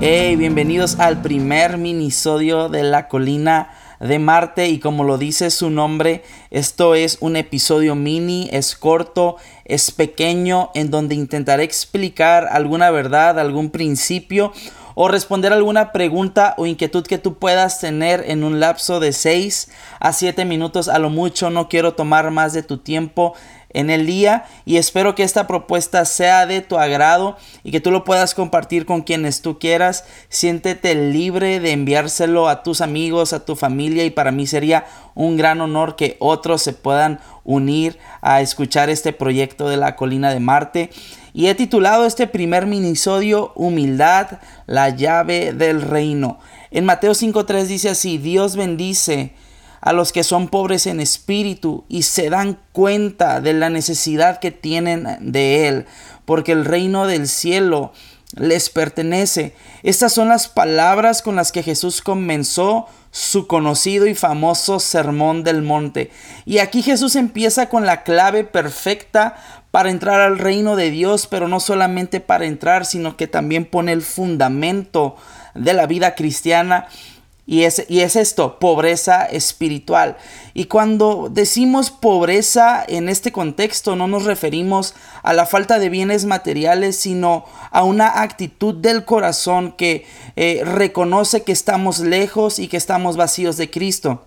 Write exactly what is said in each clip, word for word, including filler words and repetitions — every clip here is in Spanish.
Hey, bienvenidos al primer minisodio de La Colina de Marte, y como lo dice su nombre, esto es un episodio mini, es corto, es pequeño, en donde intentaré explicar alguna verdad, algún principio o responder alguna pregunta o inquietud que tú puedas tener en un lapso de seis a siete minutos a lo mucho. No quiero tomar más de tu tiempo en el día, y espero que esta propuesta sea de tu agrado y que tú lo puedas compartir con quienes tú quieras. Siéntete libre de enviárselo a tus amigos, a tu familia, y para mí sería un gran honor que otros se puedan unir a escuchar este proyecto de La Colina de Marte. Y he titulado este primer minisodio Humildad, la llave del reino. En Mateo cinco tres dice así: Dios bendice a los que son pobres en espíritu y se dan cuenta de la necesidad que tienen de Él, porque el reino del cielo les pertenece. Estas son las palabras con las que Jesús comenzó su conocido y famoso Sermón del Monte. Y aquí Jesús empieza con la clave perfecta para entrar al reino de Dios, pero no solamente para entrar, sino que también pone el fundamento de la vida cristiana. Y es, y es esto, pobreza espiritual. Y cuando decimos pobreza en este contexto, no nos referimos a la falta de bienes materiales, sino a una actitud del corazón que eh, reconoce que estamos lejos y que estamos vacíos de Cristo.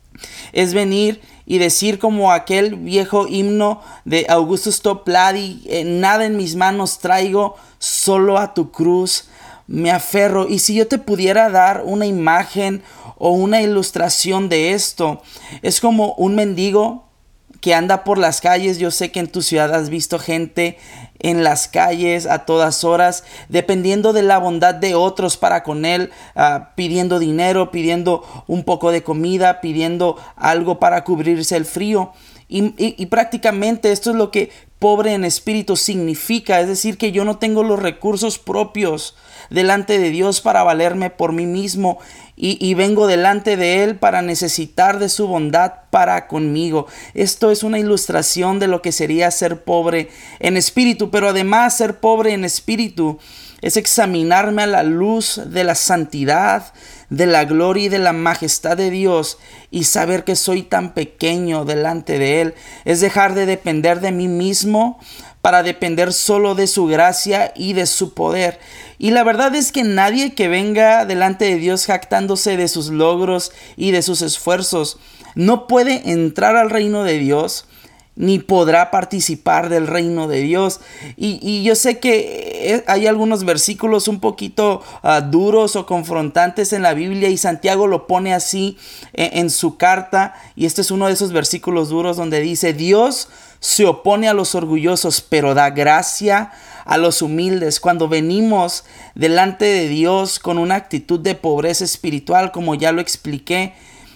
Es venir y decir, como aquel viejo himno de Augustus Toplady: eh, nada en mis manos traigo, solo a tu cruz me aferro. Y si yo te pudiera dar una imagen o una ilustración de esto, es como un mendigo que anda por las calles. Yo sé que en tu ciudad has visto gente en las calles a todas horas, dependiendo de la bondad de otros para con él, uh, pidiendo dinero, pidiendo un poco de comida, pidiendo algo para cubrirse el frío. Y, y, y prácticamente esto es lo que pobre en espíritu significa, es decir, que yo no tengo los recursos propios delante de Dios para valerme por mí mismo, y, y vengo delante de Él para necesitar de su bondad para conmigo. Esto es una ilustración de lo que sería ser pobre en espíritu, pero además ser pobre en espíritu es examinarme a la luz de la santidad, de la gloria y de la majestad de Dios, y saber que soy tan pequeño delante de Él. Es dejar de depender de mí mismo para depender solo de su gracia y de su poder. Y la verdad es que nadie que venga delante de Dios jactándose de sus logros y de sus esfuerzos no puede entrar al reino de Dios, ni podrá participar del reino de Dios. Y, y yo sé que hay algunos versículos un poquito uh, duros o confrontantes en la Biblia, y Santiago lo pone así en, en su carta, y este es uno de esos versículos duros donde dice: Dios se opone a los orgullosos, pero da gracia a los humildes. Cuando venimos delante de Dios con una actitud de pobreza espiritual, como ya lo expliqué,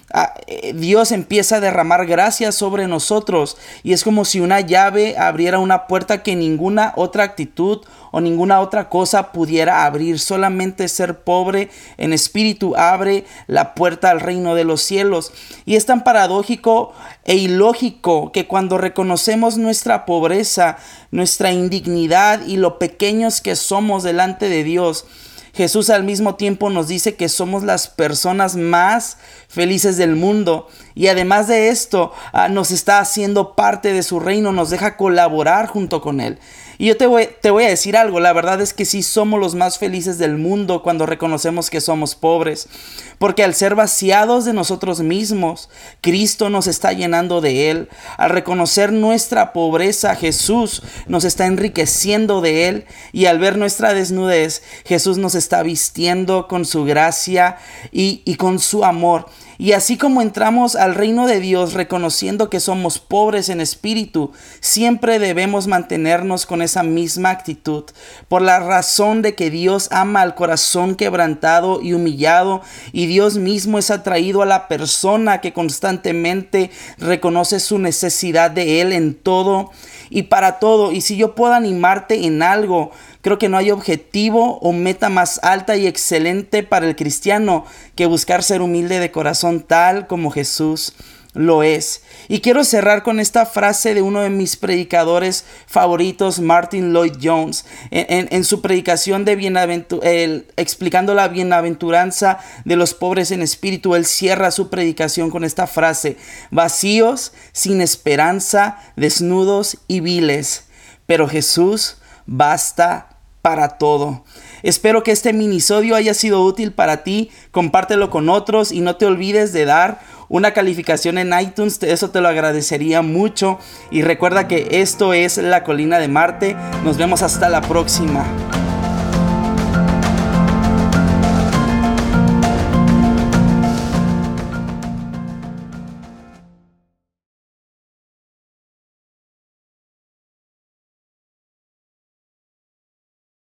Dios empieza a derramar gracia sobre nosotros, y es como si una llave abriera una puerta que ninguna otra actitud o ninguna otra cosa pudiera abrir. Solamente ser pobre en espíritu abre la puerta al reino de los cielos. Y es tan paradójico e ilógico que cuando reconocemos nuestra pobreza, nuestra indignidad y lo pequeños que somos delante de Dios, Jesús al mismo tiempo nos dice que somos las personas más felices del mundo, y además de esto uh, nos está haciendo parte de su reino, nos deja colaborar junto con Él. Y yo te voy, te voy a decir algo: la verdad es que sí somos los más felices del mundo cuando reconocemos que somos pobres, porque al ser vaciados de nosotros mismos, Cristo nos está llenando de Él. Al reconocer nuestra pobreza, Jesús nos está enriqueciendo de Él, y al ver nuestra desnudez, Jesús nos está vistiendo con su gracia y, y con su amor. Y así como entramos al reino de Dios reconociendo que somos pobres en espíritu, siempre debemos mantenernos con esa misma actitud, por la razón de que Dios ama al corazón quebrantado y humillado, y Dios mismo es atraído a la persona que constantemente reconoce su necesidad de Él en todo y para todo. Y si yo puedo animarte en algo, creo que no hay objetivo o meta más alta y excelente para el cristiano que buscar ser humilde de corazón, tal como Jesús lo es. Y quiero cerrar con esta frase de uno de mis predicadores favoritos, Martin Lloyd-Jones, en, en, en su predicación de bienaventur el, explicando la bienaventuranza de los pobres en espíritu. Él cierra su predicación con esta frase: vacíos, sin esperanza, desnudos y viles, pero Jesús basta para todo. Espero que este minisodio haya sido útil para ti. Compártelo con otros y no te olvides de dar una calificación en iTunes. Eso te lo agradecería mucho. Y recuerda que esto es La Colina de Marte. Nos vemos hasta la próxima.